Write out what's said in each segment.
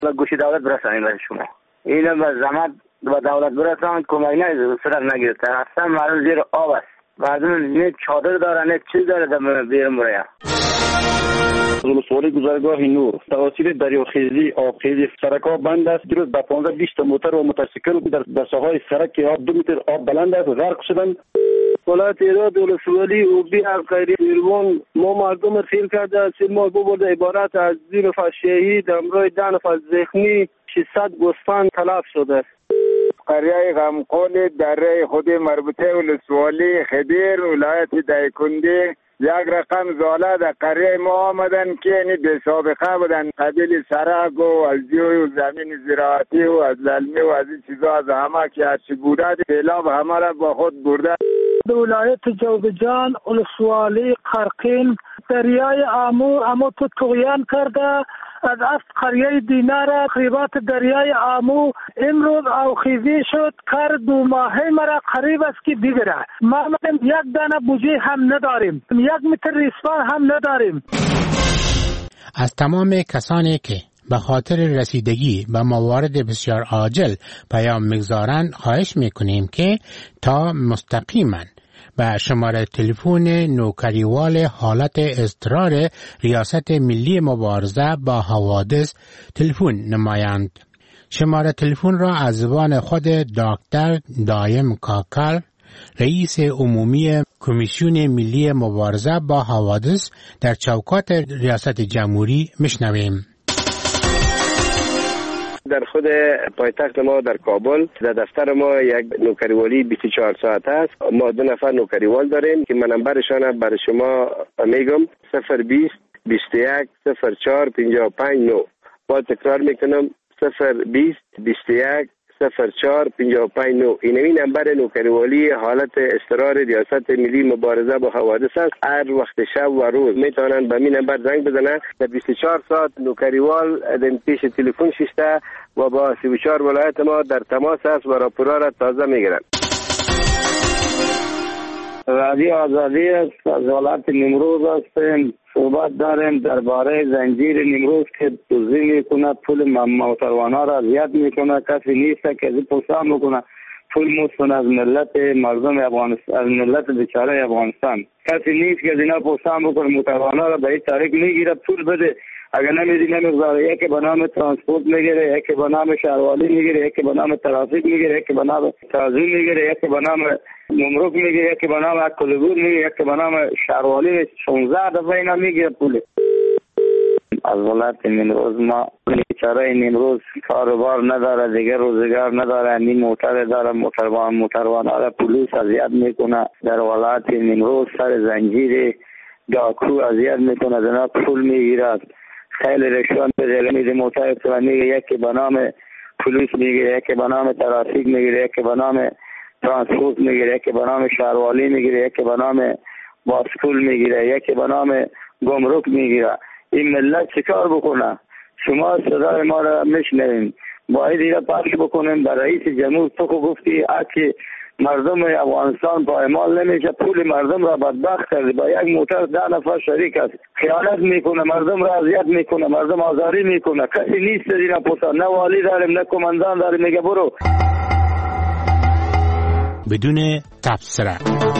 گوشی دولت برسانیم برای شما. اینو به زحمت و دولت برسان کمک نه صورت نگرفته. اصلا مردم زیر آب است. مردم نه چادر داره نه چیز داره در بیرون برای. ولسوالی گذرگاه نور توسط دریاخیزی آبخیزی سرک‌ها بند است. دیروز به 15-20 موتر و موتورسیکل در ساحل سرک که 2 متر آب بلند است غرق شدند. ولایت ایراد ولسوالی اوبی الخیری ایروان ما مردم سیل کرده. سیل ما برده عبارت از 2 نفر شهید همراه 10 نفر زخمی 600 گوسفند تلف شده. قریه غمقول دره خود مربوطه ولسوالی خدیر ولایت دایکنده یک رقم زاله در قریه ما آمدن که یعنی به سابقه بودن قبیل سرک و از جوی و زمین زراعتی و از للمه و از این چیزا از همه که هرچی بوده سیلاب همه را با خود برده. ولایت جوزجان ولسوالی قرقین دریای امو تو طغیان کرده از قریه دینار خریبات دریای آمو امروز آوخیزی شد کار 2 ماهه مرا قریب است که بگیره. ما یک دانه بوجه هم نداریم، 1 متر ریسمان هم نداریم. از تمام کسانی که به خاطر رسیدگی به موارد بسیار عاجل پیام میگذارند خواهش میکنیم که تا مستقیما به شماره تلفن نوکریوال حالت اضطرار ریاست ملی مبارزه با حوادث تلفن نمایند. شماره تلفن را از زبان خود دکتر دایم کاکل رئیس عمومی کمیسیون ملی مبارزه با حوادث در چوکات ریاست جمهوری میشنویم. در خود پایتخت ما در کابل در دفتر ما یک نوکریوالی 24 ساعت است. ما 2 نفر نوکریوال داریم که منبرشان برای شما میگم 020 21 04 55 9. با تکرار میکنم 020 21 04 55 9. این نمبر نوکریوالی حالت اضطرار ریاست ملی مبارزه با حوادث است. هر وقت شب و روز میتونن به این نمبر زنگ بزنن. در 24 ساعت نوکریوال در پیش تلفن شسته و با 34 ولایت ما در تماس است و راپورا را تازه میگیرن. رادیو آزادی است. از حالت نمروز هستیم. صحبت داریم درباره زنجیر نمروز که دزدی میکنه، پول موتروانا را اذیت میکنه. کسی نیست که از پرسان بکنه پول مستن از ملت مردم افغانستان، از ملت بیچاره افغانستان. کسی نیست که از اینا پرسان بکنه موتروانا را به این طریق میگیره پول بده. اگر نمیدی نمیگذاره. یکی به نام ترانسپورت میگیره، یکی به نام شهروالی میگیره، یکی به نام ترافیک میگیره، یکی به نام تعظیم میگیره، یکی به نام نمرک میگیره، یکی به نام کلگور میگیره، یکی به نام شهروالی. 16 دفعه اینا میگیره پول. از ولایت نمروز ما بیچاره نمروز کاروبار نداره، دیگه روزگار نداره. این موتر داره، موتروان داره، پلیس اذیت میکنه. در ولایت نمروز سر زنجیر داکو اذیت میکنه، از اینا پول میگیره. خیلی رشوه میده. موتر میگه یکی به نام پلیس میگیره، یکی به نام ترافیک میگیره، یکی به نام ترانسپورت میگیره، یکی به نام شهروالی میگیره، یکی به نام باسکول میگیره، یکی به نام گمرک میگیره. این ملت چیکار بکنه؟ شما صدای ما را میشنوین، باید اینا پخش بکنیم. در رئیس جمهور تو گفتی اگه مردم افغانستان پایمال نمیشه، پول مردم را بدبخت کرد. با یک موتر 10 نفر شریک است، خیانت میکنه، مردم را اذیت میکنه، مردم آزاری میکنه. کسی نیست اینا پوسا. نه والی داریم نه کماندان داریم. میگه برو بدون تبصره.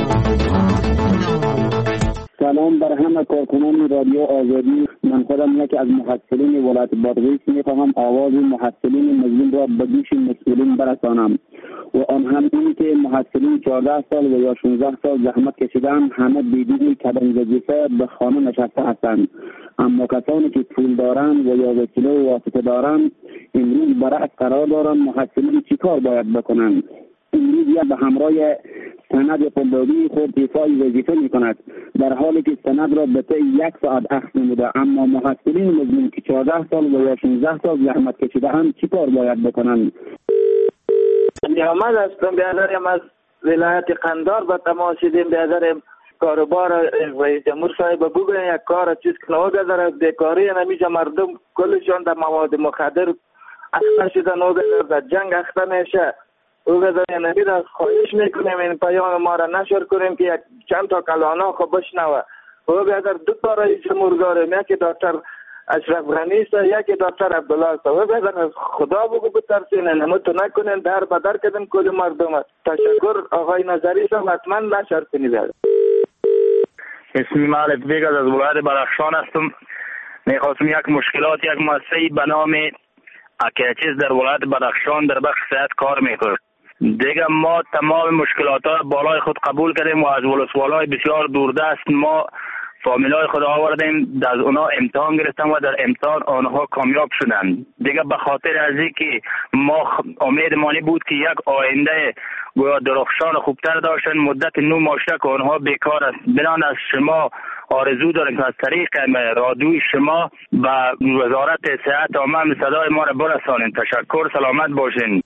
سلام بر همه کارکنان رادیو آزادی. من خودم یکی از محصلین ولایت بادغیس میخواهم آواز محصلین مظلوم را به گوش مسئولین برسانم و آن هم اینی که محصلین 14 سال و یا 16 سال زحمت کشیدن همه بدون کدام وظیفه به خانه نشسته هستند، اما کسانی که پول دارند و یا وکیل و واسطه دارند امروز برعکس قرار دارند. محصلین چیکار باید بکنند؟ امروز یا به همراه سند قلدری خود ایفای وظیفه می کند، در حالی که سند را به طی 1 ساعت اخذ نموده. اما محصلین مظلوم که 14 سال و یا 16 سال زحمت کشیده هم چی کار باید بکنند؟ محمد هستم، بیادرم از ولایت قندار به تماس شدیم. بیادرم کاروبار رئیس جمهور صاحب بگوین یک کار چیز کنه داره. بیکاری نمیشه، مردم کلشان در مواد مخدر اخته شدن و در جنگ اخته میشه. او بذاری نبید از خواهش میکنیم این پیام ما را نشر کنیم که چند تا کلانا خب بشنوه. او بیادر 2 تا رئیس جمهور داریم، یکی دکتر اشرف غنی است، یکی دکتر عبدالله است. و بزن از خدا بگو بترسین، نمتو نکنین، در بدر کردن کل مردم. تشکر آقای نظری صاحب، حتما نشر کنید. اسمی مالک بیگ از ولایت بدخشان هستم. میخواستم یک مشکلات یک مؤسسه به نام اکیچیز در ولایت بدخشان در بخش صحت کار میکنه. دیگه ما تمام مشکلات ها بالای خود قبول کردیم و از ولسوالای بسیار دوردست ما فامیلای خود آوردیم، از اونا امتحان گرفتم و در امتحان آنها کامیاب شدند. دیگه به خاطر از اینکه ما امید مانی بود که یک آینده گویا درخشان خوبتر داشتن، مدت 9 ماه که آنها بیکار است. بنان از شما آرزو داریم که از طریق رادیوی شما به وزارت صحت عامه صدای ما را برسانید. تشکر، سلامت باشین.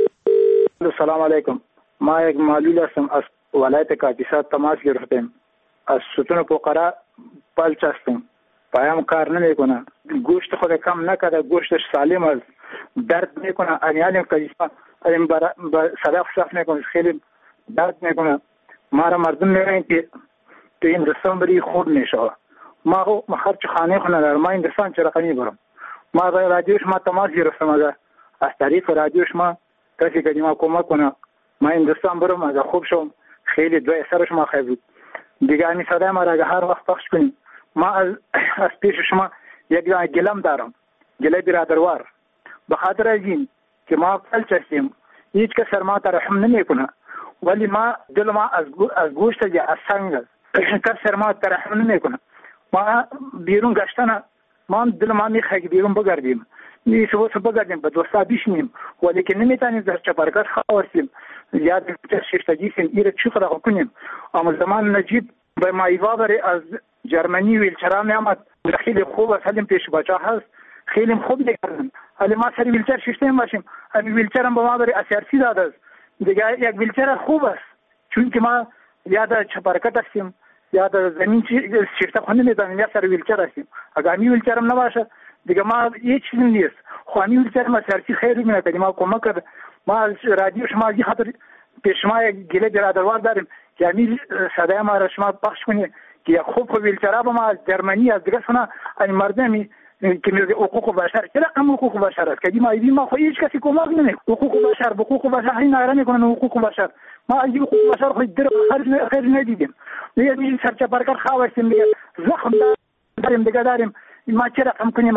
سلام علیکم. ما یک معلول هستم، از ولایت کاپیسا تماس گرفتیم. از ستون پوقرا پلچ هستم، پایم کار نمیکنه، گوشت خود کم نکرده، گوشتش سالم است، درد میکنه، انیالیم کاپیسا این با صداق صاف میکنه، خیلی درد میکنه. ما را مردم میگن که تو این رستم بری خود میشه. ما خرچ خانه خونه دارم، ما این دستان چه رقمی برم. ما با رادیوش ما تماس گرفتم، از طریق رادیوش ما کسی که ما کمک کنه، ما این دستان برم از خوب شم. خیلی دوی سرش ما خیلی بود دیگه. این صدای ما را هر وقت پخش کنیم. ما از پیش شما یک گلم دارم، گله برادروار، به خاطر از این که ما فلج هستیم، هیچ کس سر ما ترحم نمیکنه، ولی ما دل ما از گوشت یا از سنگ کس سر ما ترحم نمیکنه. ما بیرون گشتن، ما دل ما میخواد که بیرون بگردیم، میشه بگردیم به دوستا بشینیم، ولی که نمیتونیم در چپرکت خواسیم یا در ششتگی سیم ایره چی خدا کنیم. اما زمان نجیب به مایوا بری از جرمنی ویلچرا میامد، خیلی خوب است، حالیم پیش بچه هست، خیلی خوب میکردن. حالی ما سری ویلچر ششتیم باشیم، همین ویلچر هم به ما بری اسیارسی داده است. دیگه یک ویلچر خوب است، چون که ما یا در چپرکت هستیم یا در زمین شیفته خونه میدانیم یا سر ویلچر هستیم. اگر همین ویلچر هم نباشه دیگه ما هیچ چیز نیست. خو همین ویلچر ما سیارسی خیلی میکنه، ما کمک کرد. ما از رادیو شما از خاطر پیش ما یک گله برادروار داریم که همین صدای ما را شما پخش کنید که خوب ویلچرها به ما از جرمنی از دیگه سنا این مردمی که میگه حقوق بشر، چرا هم حقوق بشر است که ما خو هیچ کسی کمک نمیکنه. حقوق بشر این نگران میکنن. حقوق بشر ما از حقوق بشر خود در خیر ندیدیم. میگه سرچ برکت خواستیم، میگه زخم داریم دیگه داریم، ما چرا هم کنیم؟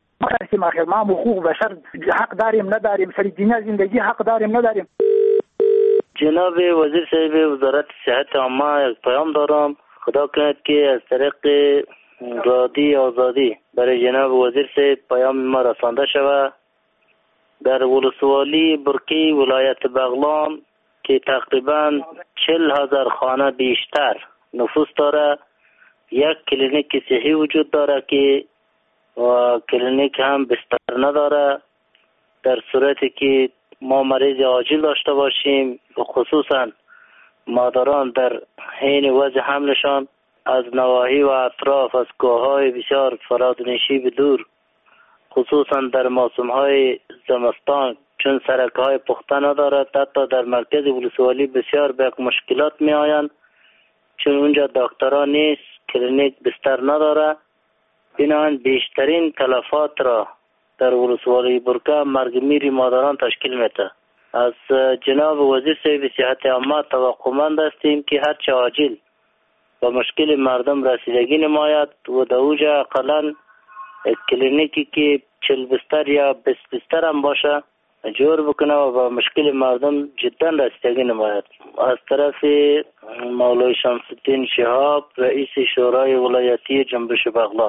ما حقوق بشر حق داریم نداریم، سری دنیا زندگی حق داریم نداریم. جناب وزیر صاحب وزارت صحت عامه یک پیام دارم، خدا کند که از طریق رادی آزادی برای جناب وزیر صاحب پیام ما رسانده شود. در ولسوالی برکی ولایت بغلان که تقریبا 40,000 خانه بیشتر نفوس داره، یک کلینیک صحی وجود داره که و کلینیک هم بستر نداره. در صورتی که ما مریض عاجل داشته باشیم، خصوصا مادران در حین وضع حملشان از نواحی و اطراف از کوههای بسیار فرادنشی به دور، خصوصا در موسمهای زمستان چون سرکهای پخته ندارد، حتی در مرکز ولسوالی بسیار به مشکلات می آیند چون اونجا دکتران نیست، کلینیک بستر نداره. بنابراین بیشترین تلفات را در ولسوالی برکه مرگ میری مادران تشکیل میده. از جناب وزیر صاحب صحت عامه توقعمند هستیم که هرچه عاجل به مشکل مردم رسیدگی نماید و در اوجا اقلا کلینیکی که 40 بستر یا 20 بستر هم باشه جور بکنه و به مشکل مردم جدا رسیدگی نماید. از طرف مولای شمس الدین شهاب رئیس شورای ولایتی جنبش بغلان.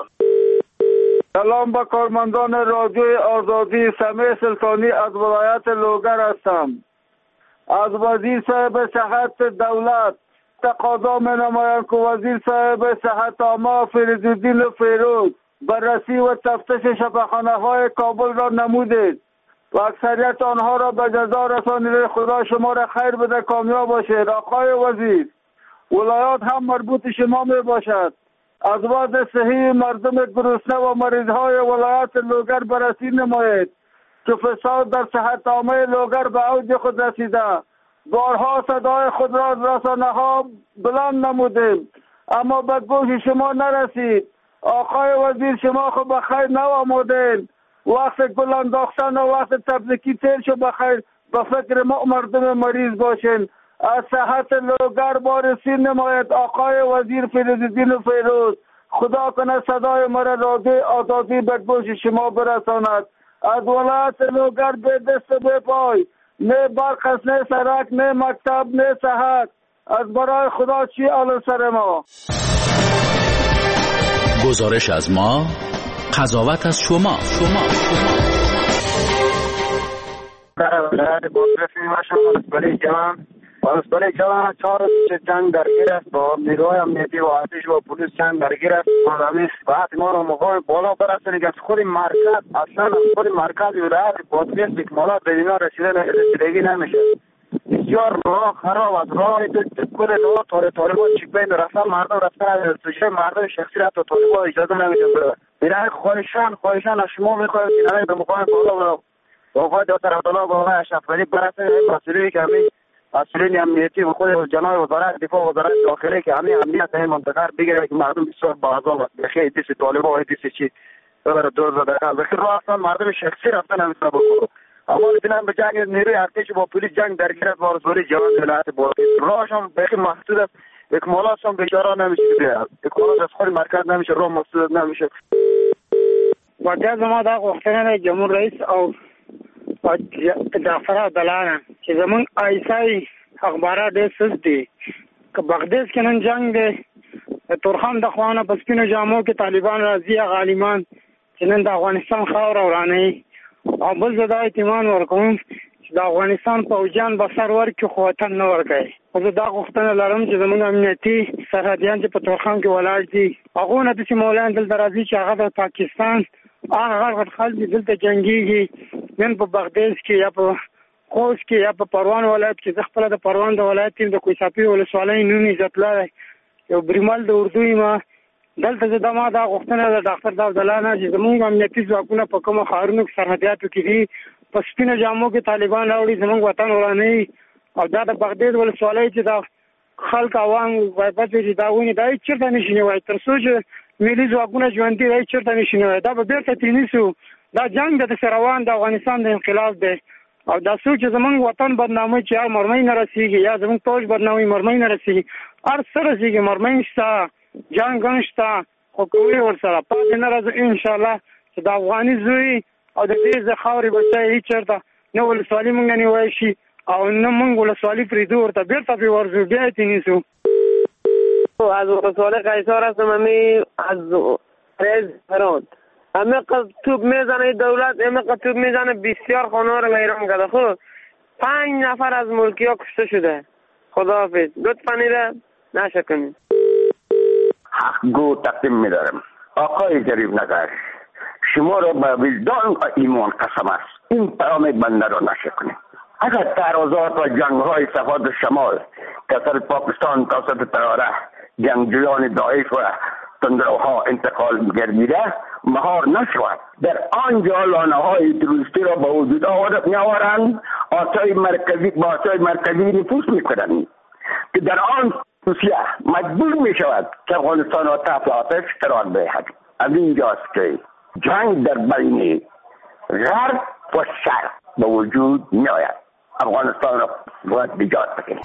سلام به کارمندان رادیوی آزادی، سمیع سلطانی از ولایت لوگر هستم. از وزیر صاحب صحت دولت تقاضا می نمایم که وزیر صاحب صحت عامه فریدالدین فیروز بررسی و تفتیش شفاخانه های کابل را نمودید و اکثریت آنها را به جزا رسانید. خدا شما را خیر بده، کامیاب باشید. آقای وزیر، ولایات هم مربوط شما می باشد. از وضع صحی مردم گرسنه و مریضهای ولایت لوگر بررسی نمایید که فساد در صحت عامه لوگر به اوج خود رسیده. بارها صدای خود را رسانه‌ها بلند نمودیم اما به گوش شما نرسید. آقای وزیر شما خود بخیر نوامودین، وقت گل انداختن و وقت تبریکی تیر شو بخیر به فکر ما مردم مریض باشین. از صحت لوگر بارسی نماید آقای وزیر فیروزالدین فیروز. خدا کنه صدای ما را رادیوی آزادی به گوش شما برساند. از ولایت لوگر به دست به پای، نه برق است، نه سرک، نه مکتب، نه صحت. از برای خدا چی آل سر ما. گزارش از ما، قضاوت از شما. در ولایت بازرسی برای جوان 4 جنگ درگیر است با نیروهای امنیتی و ارتش و پلیس جنگ درگیر است. بعد ما رو مقام بالا برسونید از خود مرکز، اصلا از خود مرکز ولایت بازرسی اکمالات به اینا رسیدگی نمیشه. بسیار راه خراب از راه کل راه طالبان چیپین رفتن، مردم رفتن از سوژه مردم شخصی رفت و طالبان اجازه نمیدن بره. اینا خواهشان از شما میخوایم که اینا به مقام بالا و آقای دکتر عبدالله و آقای اشرف غنی برسه مسئولی که همین مسئولین امنیتی و خود جناب وزارت دفاع و وزارت داخلی که همین امنیت این منطقه بگیره که مردم بسیار باعذاب است. بخیر دیسی طالبان و دیسی چی ببره دور زده. بخیر راه اصلا مردم شخصی رفتن همیشه بکنو. اما ببینم به جنگ نیروی ارتش با پلیس جنگ درگیر است. بارزوری جوان ولایت بازرسی راهش هم بخیر محدود است. اکمالات هم بیچاره نمیشه بیاد. اکمالات از خود مرکز نمیشه، راه محدود نمیشه. وجه ما دا غوښتنه جمهور رئیس او جعفر عبدالله چې زمون ایسای اخبارات ډېر سست دي. که بغداد کې نن جنگ دی، تورخم د خوانه په سپینو جامو کې طالبان راځي، غالیمان چې نن د افغانستان خاوره ورانوي. او بل زه دا اطمینان ورکوم چې د افغانستان پوځیان به سر ورکړي خو وطن نه ورکوي. خو زه دا غوښتنه لرم چې زموږ امنیتي سرحدیان چې په تورخم کې ولاړ دي، هغو نه داسې مولایان دلته راځي چې هغه د پاکستان هغه غټ خلک دلته جنګېږي. نن په بغداد کې یا په خوست کې یا په پروان ولایت کې، زه خپله د پروان د ولایت یم، د کوهساپي ولسوالۍ نوم عزت الله یو بریمل د اردو یم. دلته زه ما دا غوښتنه د ډاکټر عبدالله نه چې زموږ امنیتي ځواکونه په کومو ښارونو کې سرحدیاتو کې دي، په سپینو جامو کې طالبان راوړي، زموږ وطن ورانوي. او دا د بغداد ولسوالۍ چې دا خلک عوام غیبت چې دا ونې دا هېڅ چېرته نشي نیوی، تر څو چې ملي ځواکونه ژوندي دا هېڅ چېرته نشي نیوی. دا به بېرته تېنیسو. دا جنگ داسې روان د افغانستان د انقلاب دی. او دا څوک چې زمونږ وطن بدناموي چې یا مرمۍ نه رسېږي یا زمونږ فوج بدناموي مرمۍ نه رسېږي، هر څه رسېږي، مرمۍ شته، جنګ هم شته، خو کوي ورسره پاتې نه راځو انشاءالله چې د افغاني زوی او د دې خاورې بچی هېڅ چېرته نه ولسوالي مونږ نه نیوی شي او نه مونږ ولسوالي پرېږدو، ورته بېرته پرې ورځو، بیا یې تېنیسو. از ولسوالی قیصار هستم. همی از ریز فراد همه توپ میزنه دولت، همه توپ میزنه، بسیار خانه رو ویران کرده. خب 5 نفر از ملکی ها کشته شده. خداحافظ. لطفاً ایره نشه کنید. حقگو تقدیم می‌دارم. آقای جریب نگر، شما را به وجدان و ایمان قسم است این پیام بنده را نشه کنید. اگر تعرضات و جنگ‌های صفات شمال کسر پاکستان توسط تراره جنگجویان داعش و تندروها انتقال گردیده مهار نشود، در آنجا لانه‌های تروریستی را به وجود می‌آورند، آسای مرکزی نفوذ می‌کنند که در آن روسیه مجبور می‌شود که افغانستان را تحت آتش قرار دهد. از اینجاست که جنگ در بین غرب و شرق به وجود می‌آید. افغانستان را باید نجات بدهیم.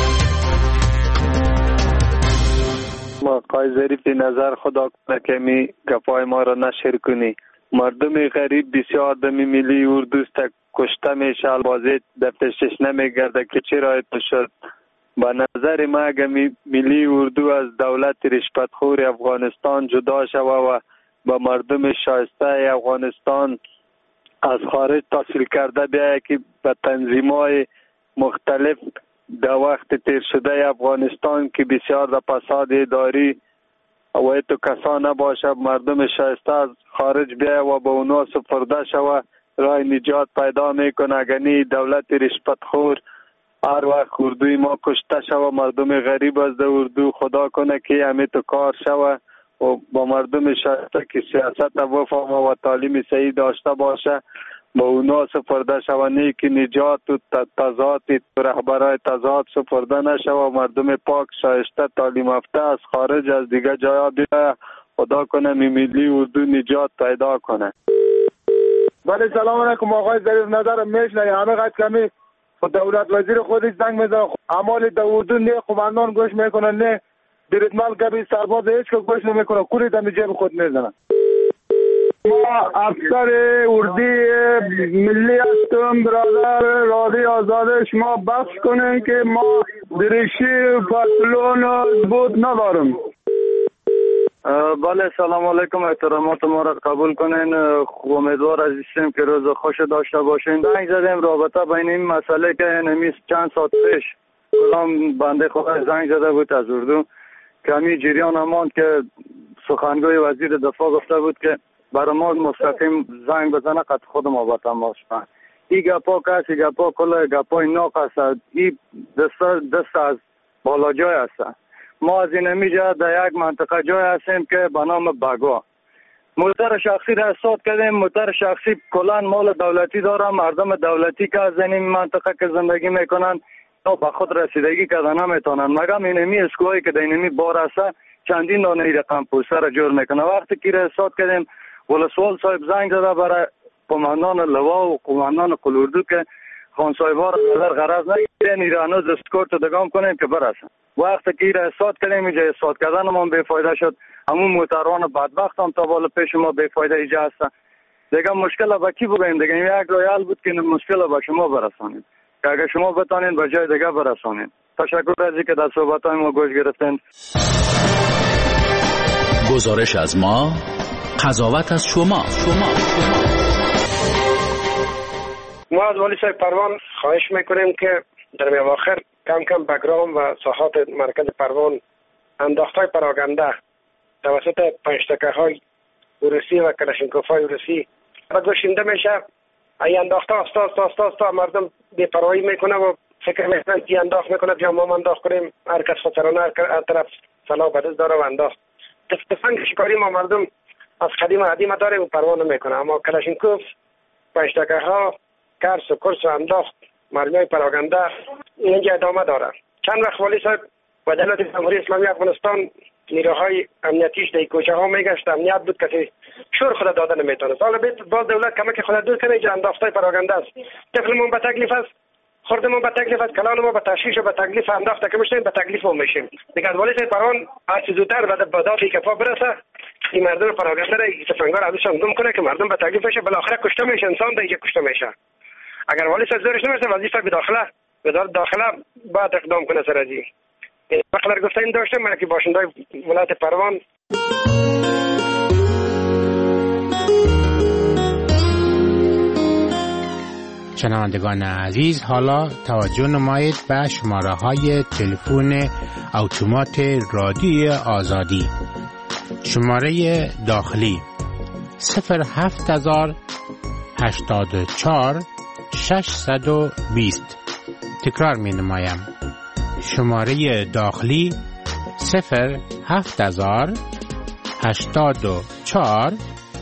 آقای ظریف نظر خدا کنه که می گپای ما را نشر کنی. مردم غریب بسیار دمی ملی اردوست کشته میشه، بازی دفترش نمیگرده که چرا ایتو شد. به نظر ما اگه ملی اردو از دولت رشوتخور افغانستان جدا شوه و به مردم شایسته افغانستان از خارج تحصیل کرده بیایه که به تنظیم‌های مختلف در وقت تیر شده افغانستان که بسیار در فساد اداری و ایتو کسا نباشه، مردم شایسته از خارج بیایه و به اونا سپرده شوه، راه نجات پیدا میکنه. اگنی دولت رشوتخور هر وقت اردوی ما کشته شوه، مردم غریب از در اردو خدا کنه که همه تو کار شوه و با مردم شایسته که سیاست وفهم و تعلیم صحیح داشته باشه با اونا سپرده شوه، که نجات و تضاد رهبرای تضاد سپرده نشوه. مردم پاک شایسته تعلیم یافته از خارج از دیگه جایا بیایه خدا کنه ملی اردو نجات پیدا کنه. بله سلام علیکم آقای ظریف نظر میشنه همه قد کمی خود دولت وزیر خودش زنگ میزنه اعمال در اردو نه قماندان گوش میکنه نه دیرتمال کبی سرباز هیچ که گوش نمیکنه کوری در جیب خود میزنه. ما افسر اردی ملی هستم برادر رادی آزاده شما بخش کنین که ما درشی پتلون بود ندارم. بله سلام علیکم احترامات ما را قبول کنین. امیدوار عزیزیم که روز خوش داشته باشین. زنگ زدیم رابطه بین این مسئله که نمیست چند ساعت پیش کلام بنده خدا زنگ زده بود از اردو کمی جریان هماند که سخنگوی وزیر دفاع گفته بود که برای ما مستقیم زنگ بزنه قد خود ما با تماس شدن. این گپا کسی گپا کل گپای ناق است. این دست از بالا جای است. ما از این همیجا در یک منطقه جای هستیم که به نام بگا موتر شخصی را استاد کردیم. موتر شخصی کلان مال دولتی داره. مردم دولتی که از این منطقه که زندگی میکنن تا به خود رسیدگی کردن نمیتونن مگم این همی اسکوهایی که در این همی بار است چندین دانه رقم پوسته را جور میکنه. وقتی که را استاد کردیم ولسوال صاحب زنگ زده برای قماندان لوا و قماندان قلوردو که خان صاحبا را نظر غرض نگیرین ایرانو دستکورت دگام کنیم که برسن. وقتی که را استاد کردیم اینجا استاد کردن ما بیفایده شد. همون موتران بدبخت هم تا بالا پیش ما بیفایده اینجا هستن. دیگه مشکل با کی بگیم؟ دیگه یک رویال بود که مشکل با شما برسانید که اگر شما بتانین به جای دیگه برسانید. تشکر از اینکه در صحبت‌های ما گوش گرفتین. گزارش از ما، قضاوت از شما. ما از والی صاحب پروان خواهش میکنیم که در اواخر کم کم بگرام و ساحات مرکز پروان انداختهای پراگنده توسط پنجتکه‌های روسی و کلاشینکوف‌های روسی گوشنده میشه. ای انداخته استا مردم بی‌پروايی میکنه و فکر میکنن که انداخت میکنه یا ما انداخت کنیم. هر کس خودسرانه هر طرف سلاح بدست داره و انداخت. تفنگ شکاری ما مردم از قدیم عدیم داره و پروا نمیکنه. اما کلاشینکوف پنجتکه‌ها کرس و کرس و انداخت مرمی‌های پراگنده اینجا ادامه داره. چند وقت والی صاحب و دولت جمهوری اسلامی افغانستان نیروهای امنیتیش در کوچه ها میگشت. امنیت بود کسی شور خود داده نمیتونه. حالا باز دولت کمک خود دور کنه اینجا انداختای پراگنده است. طفلمون به تکلیف است، خردمون به تکلیف است، کلانمون به تشویش و به تکلیف انداخته که میشیم به تکلیف هم میشیم. دیگه از والی صاحب پروان هر چه زودتر به داد کفا برسه این مردم پراگنده را تفنگار ازشان گم کنه که مردم به تکلیف بشه. بالاخره کشته میشه، انسان دیگه کشته میشه. اگر والی صاحب زورش نمیرسه وظیفه به داخله بعد اقدام کنه سر ازی. بخلر گفتن داشته من که باشنده ولایت پروان. شنوندگان عزیز حالا توجه نمایید به شماره های تلفن اتومات رادیو آزادی. شماره داخلی 07084 620. تکرار می نمایم. شماره داخلی 07084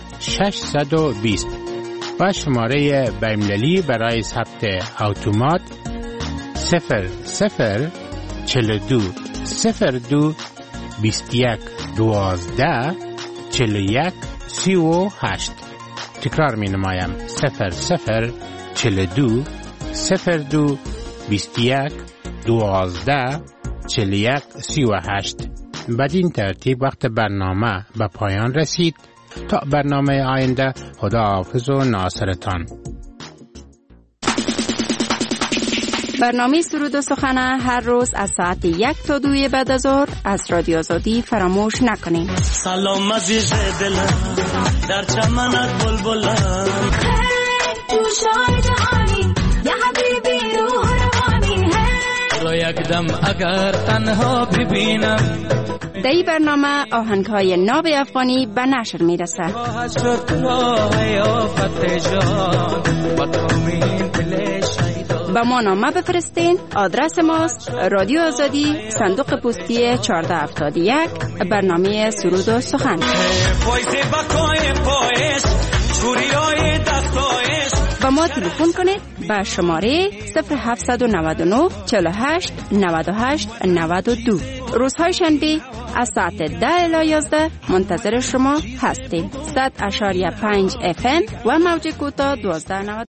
620 و شماره بین‌المللی برای ثبت اتومات 0042 02 21 12 41 38. تکرار می نمایم 0042 02 21 12 41 38. بدین ترتیب وقت برنامه به پایان رسید. تا برنامه آینده خداحافظ و ناصرتان. برنامه سرود و سخنه هر روز از ساعت 1 تا 2 بعد از ظهر از رادیو آزادی فراموش نکنید. سلام عزیز دلم در چمنت بلبلم تو شای جهانی یا حبیبی روح روانی را یک دم اگر تنها ببینم. در این برنامه آهنگ‌های ناب افغانی به نشر میرسه. با ما نامه بفرستین. آدرس ماست رادیو آزادی، صندوق پستی 1471، برنامه سرود و سخن. با ما تلفن کنید به شماره 0799 48 98 92. روزهای شنبه از ساعت 10 الی 11 منتظر شما هستیم. 100.5 FM و موج کوتاه 12.90.